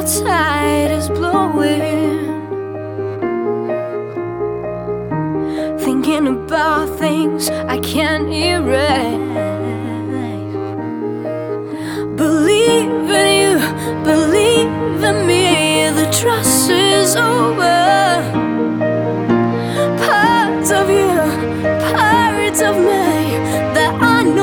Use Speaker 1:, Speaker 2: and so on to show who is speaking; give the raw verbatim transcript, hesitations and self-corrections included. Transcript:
Speaker 1: tide is blowing, thinking about things I can't erase. Believe in you, believe in me, the trust is over.